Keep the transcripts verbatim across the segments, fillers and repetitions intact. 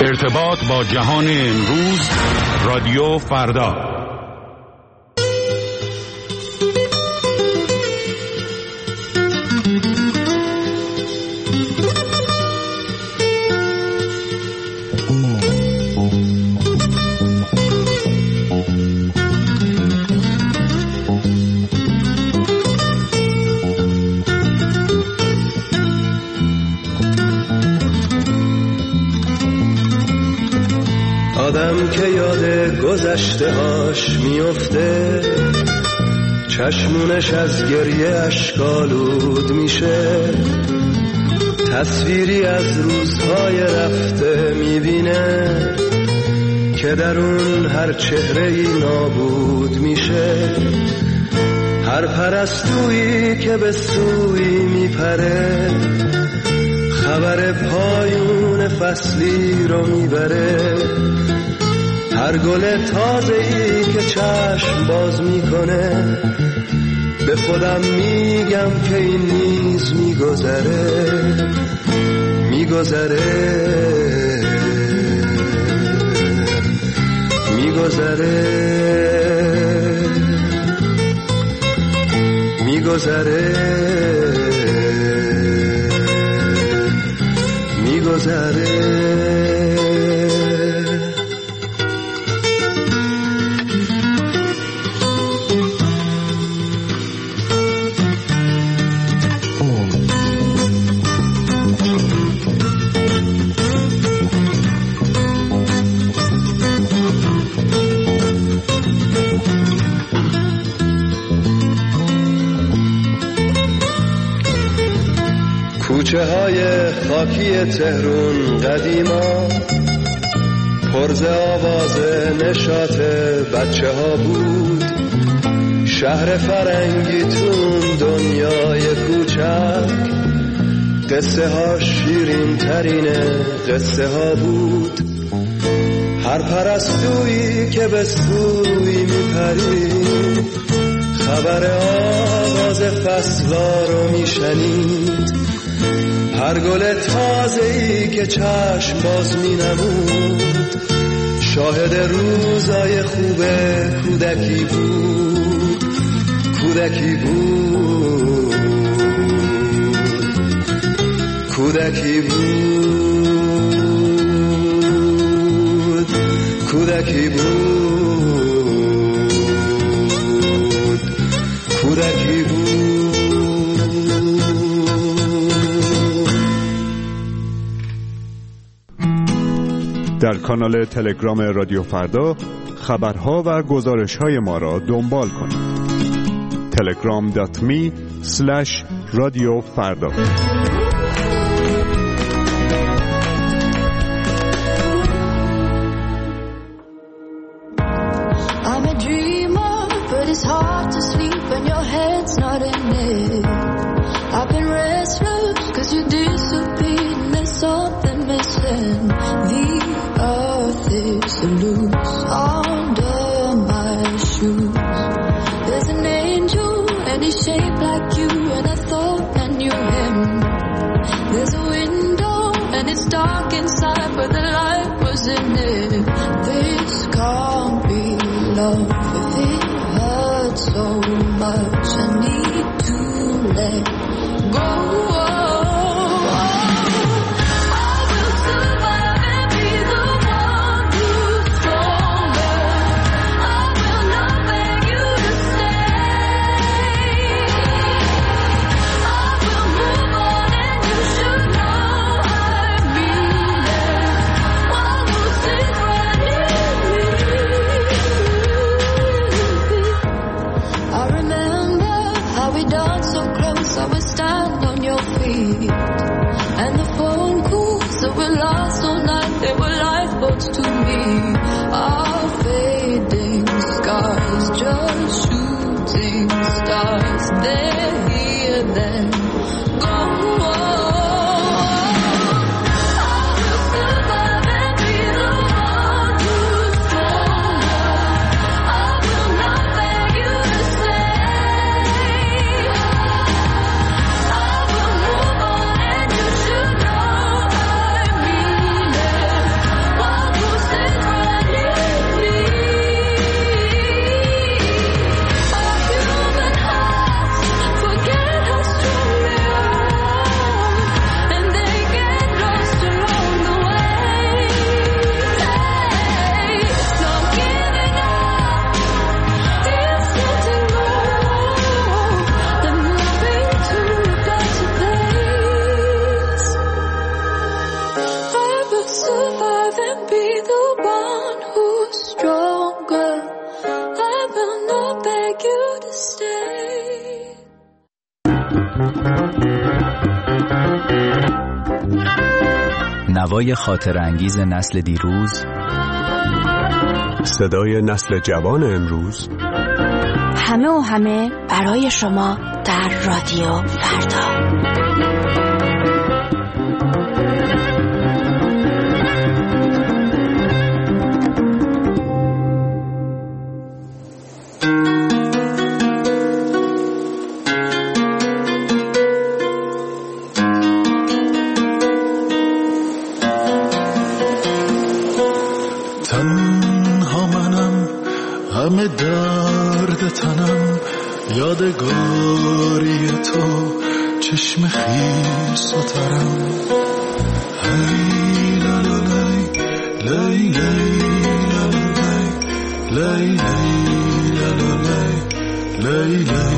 ارتباط با جهان امروز، رادیو فردا. آدم که یاد گذشته هاش میفته، چشمونش از گریه اشکالود میشه، تصویری از روزهای رفته میبینه که در اون هر چهره‌ای نابود میشه. هر پرستویی که به سوی میپره، خبر پایون فصلی رو میبره. هر گل تازه‌ای که چشم باز میکنه، به خودم میگم که این نیز میگذره میگذره میگذره میگذره میگذره. کوچه های خاکی تهرون قدیما پرز آواز نشاط بچه ها بود. شهر فرنگی تون دنیای کوچک، قصه ها شیرین ترین قصه ها بود. هر پرستویی که به سوی میپرید، خبر آواز فصلا رو میشنید. هر گل تازه‌ای که چشم باز می‌نمود، شاهد روزای خوب کودکی بود کودکی بود کودکی بود کودکی بود کودکی بود. در کانال تلگرام رادیو فردا خبرها و گزارش‌های ما را دنبال کنید. تلگرام دات می اسلش رادیو فردا. I'm a dreamer, but it's hard to sleep when your head's not in it. I've been restless cause you disappeared and there's something missing. The earth is loose under my shoes. There's an angel and he's shaped like you, and I thought I knew him. There's a window and it's dark inside, but the light was in it. This can't be love if it hurts so much. I need to let go. you to stay. نوای خاطر انگیز نسل دیروز، صدای نسل جوان امروز، همه و همه برای شما در رادیو فردا. همه درد تنم یادگاری تو، چشم خیس و ترم. هی لا لا لای لای لای لای لا لا لای لای.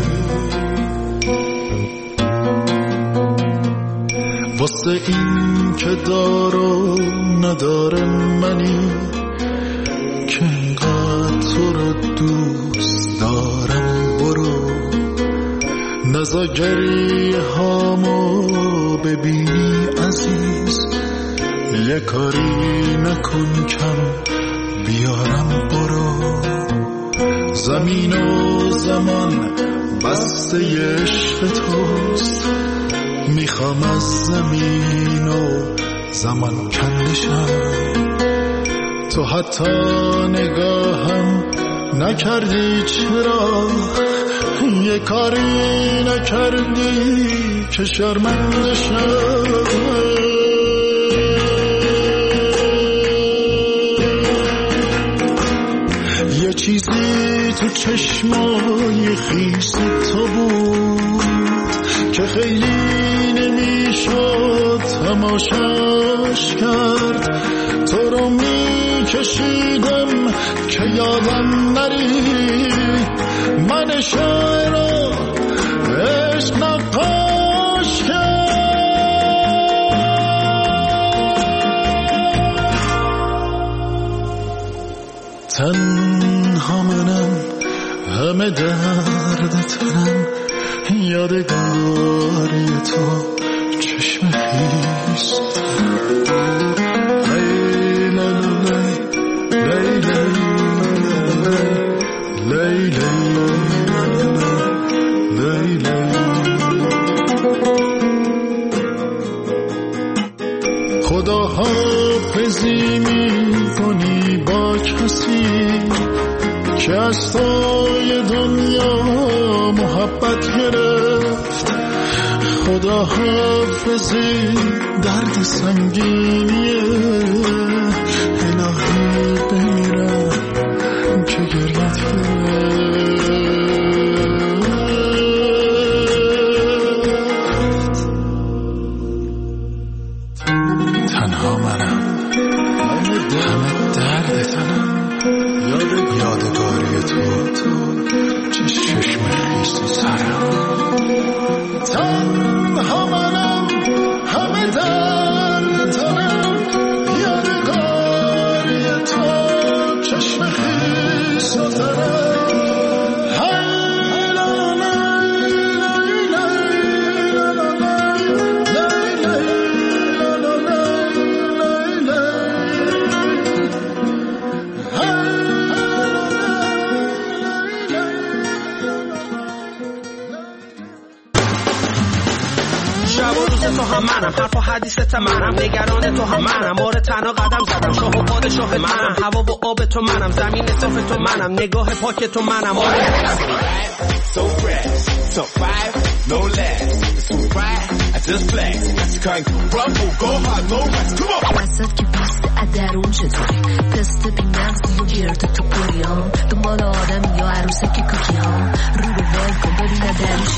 واسه این که دار و نداره منی که انقدر تو رو دوست دارم، برو نزا گریه هامو ببینی عزیز، یه کاری نکن کم بیارم، برو زمین و زمان بسته عشق توست، میخوام از زمین و زمان کندشم. تو حتی نگاهم نکردی، چرا یه کاری نکردی که شرمنده شم. یه چیزی تو چشمای خیس تو بود که خیلی نمیشد تماشاش کرد. تو رو میکشیدم که یادم نری، من شاعر رو عشق نقاش کرد. تنها منم، همه درد تنم، یادگاری تو، چشم خیس. خدا حافظی می کنی با کسی که از توی دنیا محبت گرفت. خدا حافظی درد سنگینیه، الهی بمیرم که گریت گرفت. تنها منم، همه درد تنم، یادگاری تو، چشم خیس و سرم. تنها منم، همه درد تنم، یادگاری تو، چشم خیس و سرم. تو هم منم، حرف و حدیثت منم، نگران تو هم منم، بار تنها قدم زدم، شاه و پادشاه منم، هوا و آب تو منم، زمین صاف تو منم، نگاه پاک تو منم. So fresh, so five, no less. It's too bright, I just flex. You can't crumble, go hard, no rest. Come on. وسط که پست ادرون چطوری تست بی نفسی و گرد تو پوریام دنبال آدم یا عروسه که کوکی ها رو رو ول کن ببینه درش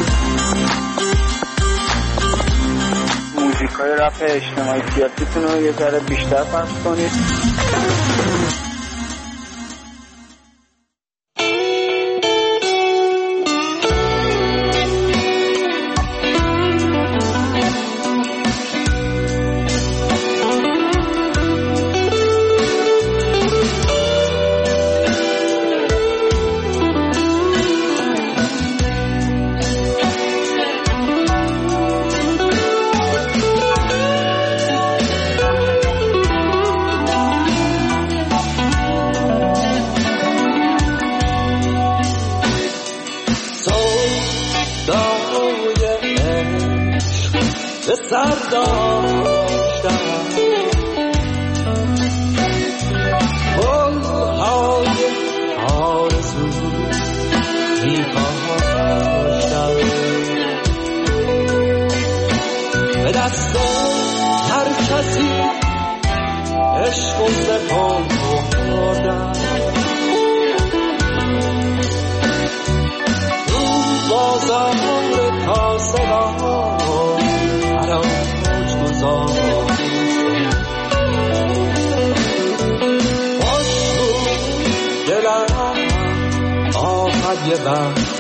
موزیکای رپ اجتماعی سیاسیتون رو یه ذره بیشتر پخش کنید. کسی عشق و سپاه دادن رو بازار کاسبان حراج گذار باش بود دلم آمد یه وقت